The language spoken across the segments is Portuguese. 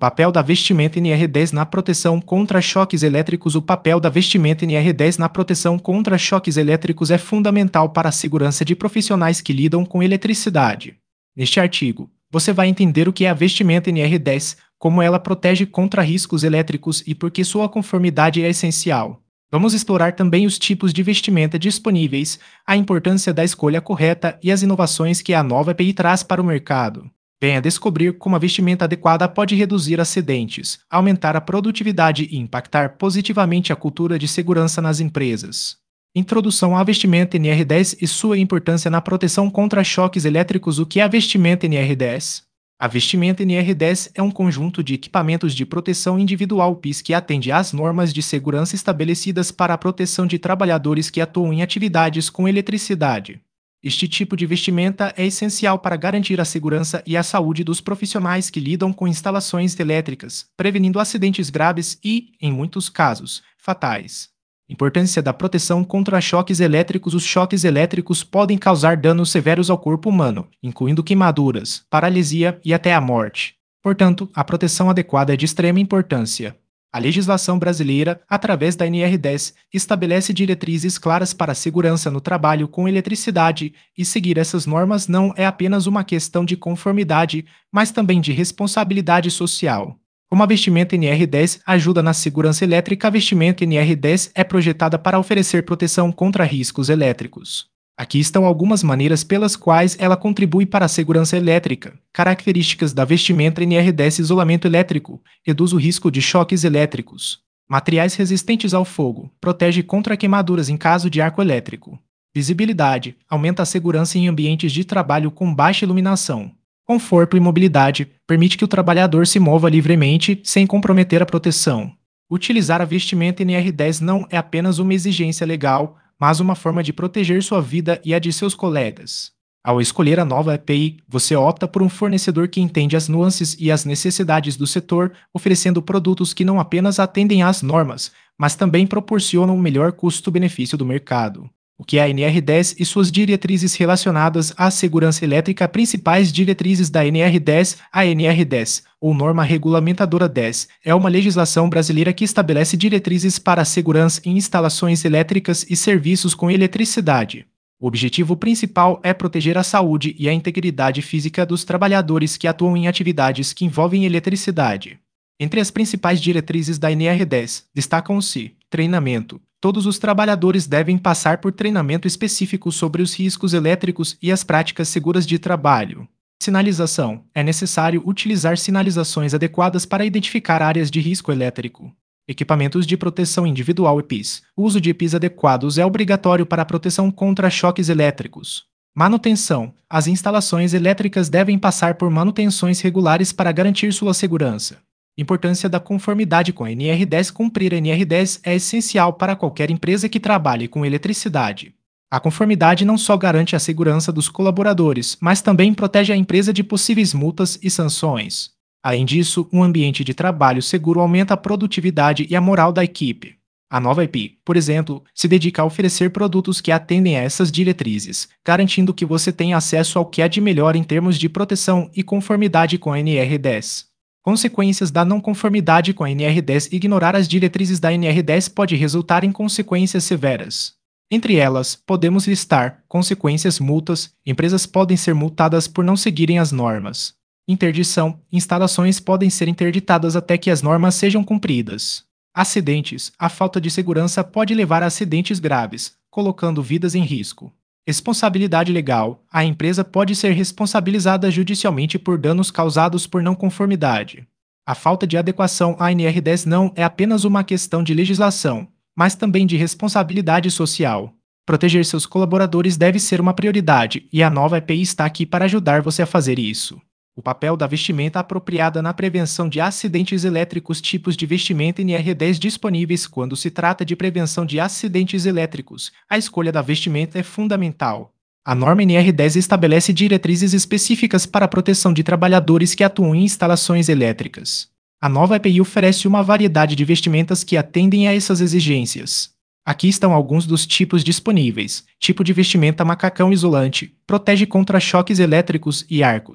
papel da vestimenta NR10 na proteção contra choques elétricos. O papel da vestimenta NR10 na proteção contra choques elétricos é fundamental para a segurança de profissionais que lidam com eletricidade. Neste artigo, você vai entender o que é a vestimenta NR10, como ela protege contra riscos elétricos e por que sua conformidade é essencial. Vamos explorar também os tipos de vestimenta disponíveis, a importância da escolha correta e as inovações que a nova EPI traz para o mercado. Venha descobrir como a vestimenta adequada pode reduzir acidentes, aumentar a produtividade e impactar positivamente a cultura de segurança nas empresas. Introdução à vestimenta NR10 e sua importância na proteção contra choques elétricos. O que é a vestimenta NR10? A vestimenta NR10 é um conjunto de equipamentos de proteção individual PIS que atende às normas de segurança estabelecidas para a proteção de trabalhadores que atuam em atividades com eletricidade. Este tipo de vestimenta é essencial para garantir a segurança e a saúde dos profissionais que lidam com instalações elétricas, prevenindo acidentes graves e, em muitos casos, fatais. Importância da proteção contra choques elétricos. Os choques elétricos podem causar danos severos ao corpo humano, incluindo queimaduras, paralisia e até a morte. Portanto, a proteção adequada é de extrema importância. A legislação brasileira, através da NR10, estabelece diretrizes claras para a segurança no trabalho com eletricidade, e seguir essas normas não é apenas uma questão de conformidade, mas também de responsabilidade social. Como a vestimenta NR10 ajuda na segurança elétrica, a vestimenta NR10 é projetada para oferecer proteção contra riscos elétricos. Aqui estão algumas maneiras pelas quais ela contribui para a segurança elétrica. Características da vestimenta NR10: isolamento elétrico, reduz o risco de choques elétricos. Materiais resistentes ao fogo, protege contra queimaduras em caso de arco elétrico. Visibilidade, aumenta a segurança em ambientes de trabalho com baixa iluminação. Conforto e mobilidade, permite que o trabalhador se mova livremente sem comprometer a proteção. Utilizar a vestimenta NR10 não é apenas uma exigência legal, mas uma forma de proteger sua vida e a de seus colegas. Ao escolher a nova EPI, você opta por um fornecedor que entende as nuances e as necessidades do setor, oferecendo produtos que não apenas atendem às normas, mas também proporcionam o melhor custo-benefício do mercado. O que é a NR10 e suas diretrizes relacionadas à segurança elétrica. Principais diretrizes da NR10. A NR10, ou Norma Regulamentadora 10, é uma legislação brasileira que estabelece diretrizes para a segurança em instalações elétricas e serviços com eletricidade. O objetivo principal é proteger a saúde e a integridade física dos trabalhadores que atuam em atividades que envolvem eletricidade. Entre as principais diretrizes da NR10, destacam-se: treinamento. Todos os trabalhadores devem passar por treinamento específico sobre os riscos elétricos e as práticas seguras de trabalho. Sinalização. É necessário utilizar sinalizações adequadas para identificar áreas de risco elétrico. Equipamentos de proteção individual EPIs. O uso de EPIs adequados é obrigatório para a proteção contra choques elétricos. Manutenção. As instalações elétricas devem passar por manutenções regulares para garantir sua segurança. Importância da conformidade com a NR10. Cumprir a NR10 é essencial para qualquer empresa que trabalhe com eletricidade. A conformidade não só garante a segurança dos colaboradores, mas também protege a empresa de possíveis multas e sanções. Além disso, um ambiente de trabalho seguro aumenta a produtividade e a moral da equipe. A nova EPI, por exemplo, se dedica a oferecer produtos que atendem a essas diretrizes, garantindo que você tenha acesso ao que há de melhor em termos de proteção e conformidade com a NR10. Consequências da não conformidade com a NR10. Ignorar as diretrizes da NR10 pode resultar em consequências severas. Entre elas, podemos listar consequências: multas, empresas podem ser multadas por não seguirem as normas. Interdição, instalações podem ser interditadas até que as normas sejam cumpridas. Acidentes, a falta de segurança pode levar a acidentes graves, colocando vidas em risco. Responsabilidade legal, a empresa pode ser responsabilizada judicialmente por danos causados por não conformidade. A falta de adequação à NR10 não é apenas uma questão de legislação, mas também de responsabilidade social. Proteger seus colaboradores deve ser uma prioridade, e a nova EPI está aqui para ajudar você a fazer isso. O papel da vestimenta apropriada na prevenção de acidentes elétricos. Tipos de vestimenta NR10 disponíveis. Quando se trata de prevenção de acidentes elétricos, a escolha da vestimenta é fundamental. A norma NR10 estabelece diretrizes específicas para a proteção de trabalhadores que atuam em instalações elétricas. A nova EPI oferece uma variedade de vestimentas que atendem a essas exigências. Aqui estão alguns dos tipos disponíveis. Tipo de vestimenta macacão isolante, protege contra choques elétricos e arcos.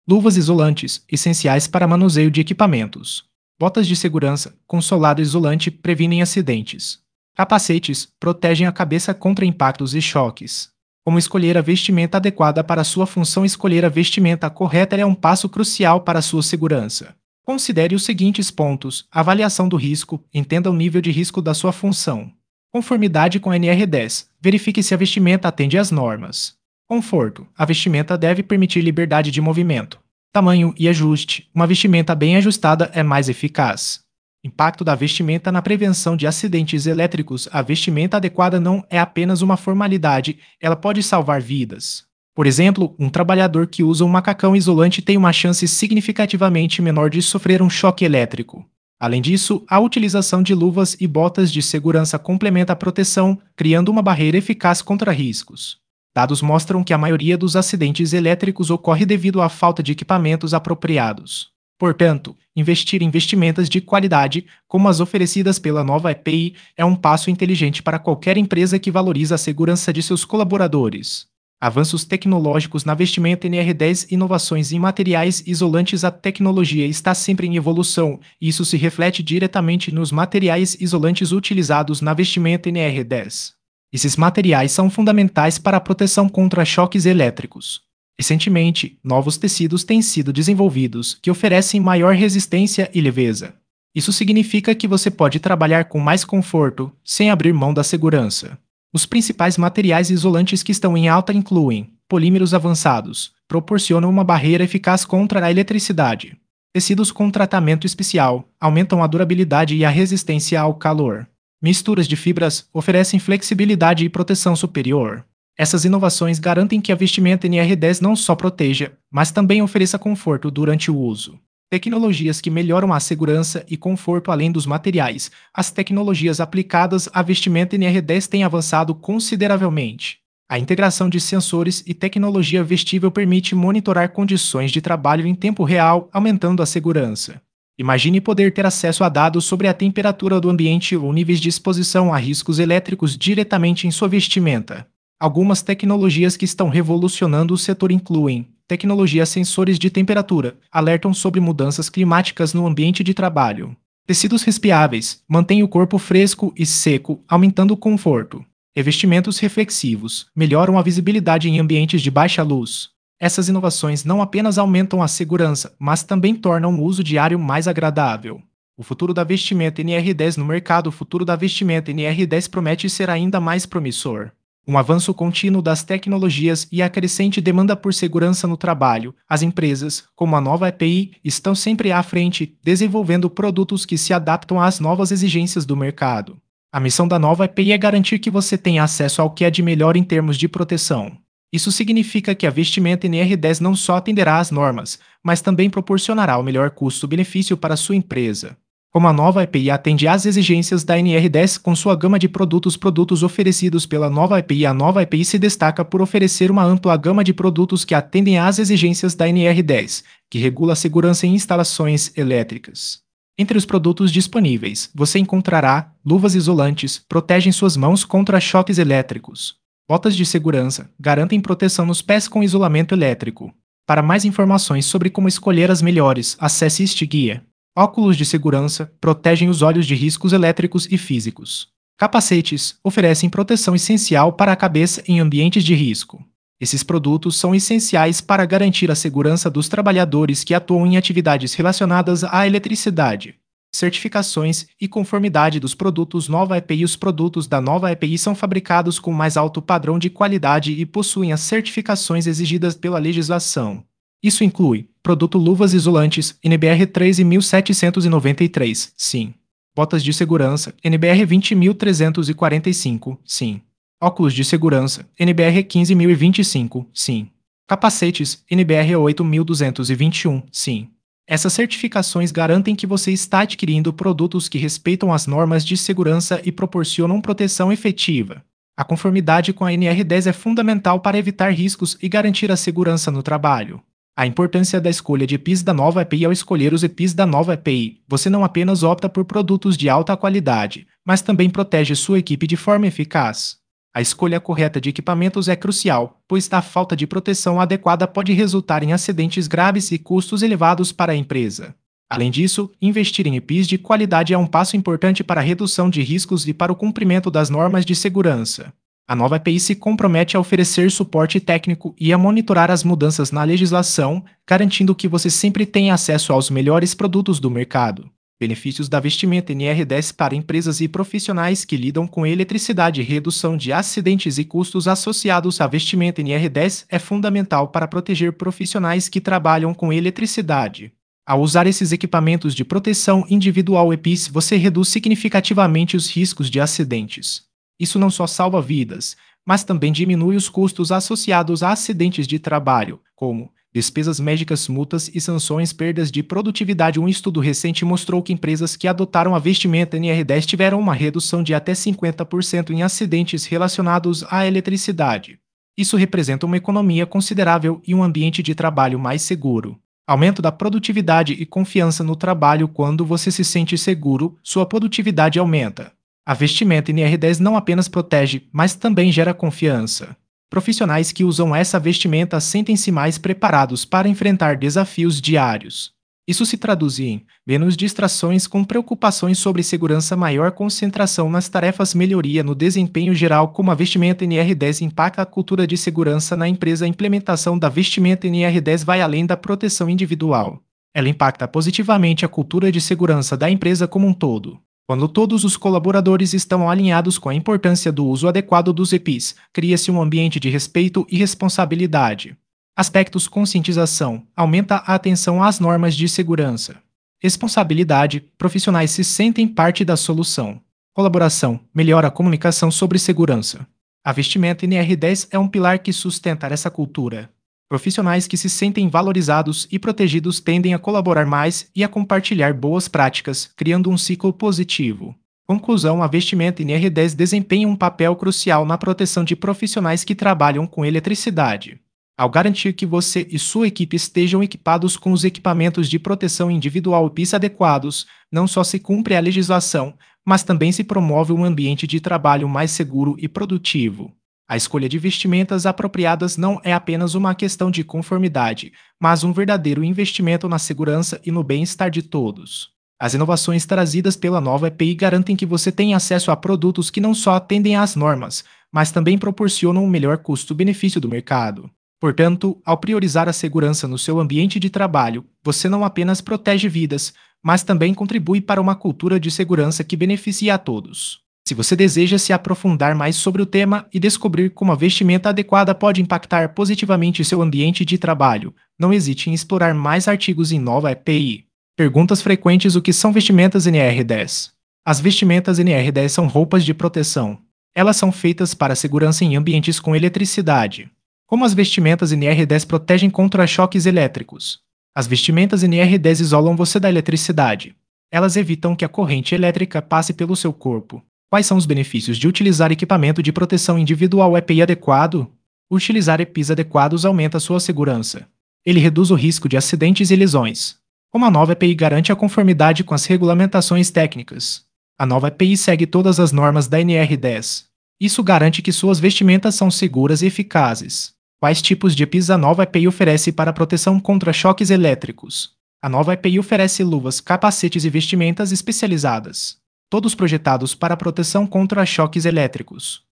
Luvas isolantes, essenciais para manuseio de equipamentos. Botas de segurança, com solado isolante, previnem acidentes. Capacetes, protegem a cabeça contra impactos e choques. Como escolher a vestimenta adequada para sua função? Escolher a vestimenta correta é um passo crucial para a sua segurança. Considere os seguintes pontos: avaliação do risco, entenda o nível de risco da sua função. Conformidade com a NR10, verifique se a vestimenta atende às normas. Conforto, a vestimenta deve permitir liberdade de movimento. Tamanho e ajuste, uma vestimenta bem ajustada é mais eficaz. Impacto da vestimenta na prevenção de acidentes elétricos. A vestimenta adequada não é apenas uma formalidade, ela pode salvar vidas. Por exemplo, um trabalhador que usa um macacão isolante tem uma chance significativamente menor de sofrer um choque elétrico. Além disso, a utilização de luvas e botas de segurança complementa a proteção, criando uma barreira eficaz contra riscos. Dados mostram que a maioria dos acidentes elétricos ocorre devido à falta de equipamentos apropriados. Portanto, investir em vestimentas de qualidade, como as oferecidas pela nova EPI, é um passo inteligente para qualquer empresa que valoriza a segurança de seus colaboradores. Avanços tecnológicos na vestimenta NR10, inovações em materiais isolantes. A tecnologia está sempre em evolução, e isso se reflete diretamente nos materiais isolantes utilizados na vestimenta NR10. Esses materiais são fundamentais para a proteção contra choques elétricos. Recentemente, novos tecidos têm sido desenvolvidos que oferecem maior resistência e leveza. Isso significa que você pode trabalhar com mais conforto, sem abrir mão da segurança. Os principais materiais isolantes que estão em alta incluem polímeros avançados, proporcionam uma barreira eficaz contra a eletricidade. Tecidos com tratamento especial aumentam a durabilidade e a resistência ao calor. Misturas de fibras oferecem flexibilidade e proteção superior. Essas inovações garantem que a vestimenta NR10 não só proteja, mas também ofereça conforto durante o uso. Tecnologias que melhoram a segurança e conforto além dos materiais. As tecnologias aplicadas à vestimenta NR10 têm avançado consideravelmente. A integração de sensores e tecnologia vestível permite monitorar condições de trabalho em tempo real, aumentando a segurança. Imagine poder ter acesso a dados sobre a temperatura do ambiente ou níveis de exposição a riscos elétricos diretamente em sua vestimenta. Algumas tecnologias que estão revolucionando o setor incluem tecnologia sensores de temperatura, alertam sobre mudanças climáticas no ambiente de trabalho. Tecidos respiráveis, mantêm o corpo fresco e seco, aumentando o conforto. Revestimentos reflexivos, melhoram a visibilidade em ambientes de baixa luz. Essas inovações não apenas aumentam a segurança, mas também tornam o uso diário mais agradável. O futuro da vestimenta NR10 no mercado. O futuro da vestimenta NR10 promete ser ainda mais promissor. Um avanço contínuo das tecnologias e a crescente demanda por segurança no trabalho. As empresas, como a nova EPI, estão sempre à frente, desenvolvendo produtos que se adaptam às novas exigências do mercado. A missão da nova EPI é garantir que você tenha acesso ao que é de melhor em termos de proteção. Isso significa que a vestimenta NR10 não só atenderá às normas, mas também proporcionará o melhor custo-benefício para a sua empresa. Como a nova EPI atende às exigências da NR10 com sua gama de produtos oferecidos pela nova EPI, a nova EPI se destaca por oferecer uma ampla gama de produtos que atendem às exigências da NR10, que regula a segurança em instalações elétricas. Entre os produtos disponíveis, você encontrará luvas isolantes, protegem suas mãos contra choques elétricos. Botas de segurança, garantem proteção nos pés com isolamento elétrico. Para mais informações sobre como escolher as melhores, acesse este guia. Óculos de segurança, protegem os olhos de riscos elétricos e físicos. Capacetes, oferecem proteção essencial para a cabeça em ambientes de risco. Esses produtos são essenciais para garantir a segurança dos trabalhadores que atuam em atividades relacionadas à eletricidade. Certificações e conformidade dos produtos Nova EPI. Os produtos da Nova EPI são fabricados com mais alto padrão de qualidade e possuem as certificações exigidas pela legislação. Isso inclui produto luvas isolantes NBR 13.793, sim. Botas de segurança NBR 20.345, sim. Óculos de segurança NBR 15.025, sim. Capacetes NBR 8.221, sim. Essas certificações garantem que você está adquirindo produtos que respeitam as normas de segurança e proporcionam proteção efetiva. A conformidade com a NR10 é fundamental para evitar riscos e garantir a segurança no trabalho. A importância da escolha de EPIs da nova EPI. Ao escolher os EPIs da nova EPI, você não apenas opta por produtos de alta qualidade, mas também protege sua equipe de forma eficaz. A escolha correta de equipamentos é crucial, pois a falta de proteção adequada pode resultar em acidentes graves e custos elevados para a empresa. Além disso, investir em EPIs de qualidade é um passo importante para a redução de riscos e para o cumprimento das normas de segurança. A nova EPI se compromete a oferecer suporte técnico e a monitorar as mudanças na legislação, garantindo que você sempre tenha acesso aos melhores produtos do mercado. Benefícios da vestimenta NR10 para empresas e profissionais que lidam com eletricidade. Redução de acidentes e custos associados à vestimenta NR10 é fundamental para proteger profissionais que trabalham com eletricidade. Ao usar esses equipamentos de proteção individual EPIs, você reduz significativamente os riscos de acidentes. Isso não só salva vidas, mas também diminui os custos associados a acidentes de trabalho, como despesas médicas, multas e sanções, perdas de produtividade. Um estudo recente mostrou que empresas que adotaram a vestimenta NR10 tiveram uma redução de até 50% em acidentes relacionados à eletricidade. Isso representa uma economia considerável e um ambiente de trabalho mais seguro. Aumento da produtividade e confiança no trabalho. Quando você se sente seguro, sua produtividade aumenta. A vestimenta NR10 não apenas protege, mas também gera confiança. Profissionais que usam essa vestimenta sentem-se mais preparados para enfrentar desafios diários. Isso se traduz em menos distrações com preocupações sobre segurança, maior concentração nas tarefas, melhoria no desempenho geral. Como a vestimenta NR10 impacta a cultura de segurança na empresa. A implementação da vestimenta NR10 vai além da proteção individual. Ela impacta positivamente a cultura de segurança da empresa como um todo. Quando todos os colaboradores estão alinhados com a importância do uso adequado dos EPIs, cria-se um ambiente de respeito e responsabilidade. Aspectos: conscientização aumenta a atenção às normas de segurança. Responsabilidade: profissionais se sentem parte da solução. Colaboração melhora a comunicação sobre segurança. A vestimenta NR10 é um pilar que sustenta essa cultura. Profissionais que se sentem valorizados e protegidos tendem a colaborar mais e a compartilhar boas práticas, criando um ciclo positivo. Conclusão: a vestimenta NR10 desempenha um papel crucial na proteção de profissionais que trabalham com eletricidade. Ao garantir que você e sua equipe estejam equipados com os equipamentos de proteção individual EPIs adequados, não só se cumpre a legislação, mas também se promove um ambiente de trabalho mais seguro e produtivo. A escolha de vestimentas apropriadas não é apenas uma questão de conformidade, mas um verdadeiro investimento na segurança e no bem-estar de todos. As inovações trazidas pela nova EPI garantem que você tenha acesso a produtos que não só atendem às normas, mas também proporcionam um melhor custo-benefício do mercado. Portanto, ao priorizar a segurança no seu ambiente de trabalho, você não apenas protege vidas, mas também contribui para uma cultura de segurança que beneficia a todos. Se você deseja se aprofundar mais sobre o tema e descobrir como a vestimenta adequada pode impactar positivamente seu ambiente de trabalho, não hesite em explorar mais artigos em nova EPI. Perguntas frequentes: o que são vestimentas NR10? As vestimentas NR10 são roupas de proteção. Elas são feitas para segurança em ambientes com eletricidade. Como as vestimentas NR10 protegem contra choques elétricos? As vestimentas NR10 isolam você da eletricidade. Elas evitam que a corrente elétrica passe pelo seu corpo. Quais são os benefícios de utilizar equipamento de proteção individual EPI adequado? Utilizar EPIs adequados aumenta sua segurança. Ele reduz o risco de acidentes e lesões. Como a nova EPI garante a conformidade com as regulamentações técnicas? A nova EPI segue todas as normas da NR10. Isso garante que suas vestimentas são seguras e eficazes. Quais tipos de EPIs a nova EPI oferece para proteção contra choques elétricos? A nova EPI oferece luvas, capacetes e vestimentas especializadas, todos projetados para proteção contra choques elétricos.